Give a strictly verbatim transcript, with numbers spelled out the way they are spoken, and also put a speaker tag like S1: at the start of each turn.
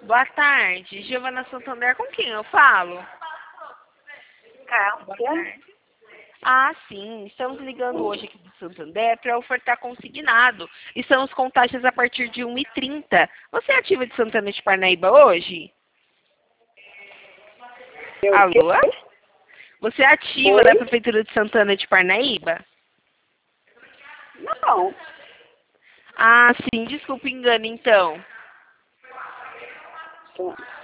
S1: Boa tarde, Giovana Santander, com quem eu falo? Boa tarde. Ah, sim, estamos ligando hoje aqui do Santander para ofertar consignado. Estamos com taxas a partir de uma e trinta. Você é ativa de Santana de Parnaíba hoje?
S2: Eu
S1: Alô?
S2: quê?
S1: Você é ativa
S2: Oi?
S1: da Prefeitura de Santana de Parnaíba?
S2: Não.
S1: Ah, sim, desculpa o engano, então.
S2: Sim.